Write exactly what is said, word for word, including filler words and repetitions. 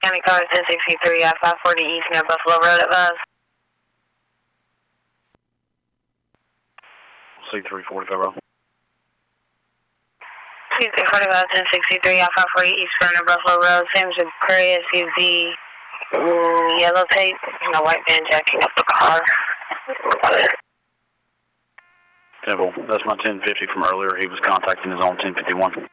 County car ten sixty-three, I five forty East near Buffalo Road at Buzz. C three forty-five road. C three forty-five, ten sixty-three, I five forty East near Buffalo Road. Seems a gray S U V, mm, yellow tape, and a white van jacking up the car. Temple, that's my ten fifty from earlier. He was contacting his own ten fifty-one.